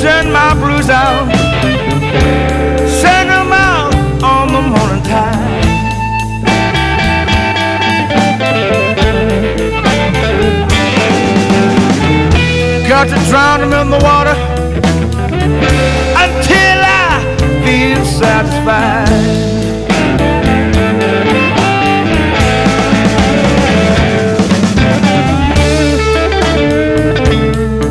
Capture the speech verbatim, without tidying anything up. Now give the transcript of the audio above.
send my blues out, send them out on the morning tide. Got to drown them in the water until I feel satisfied.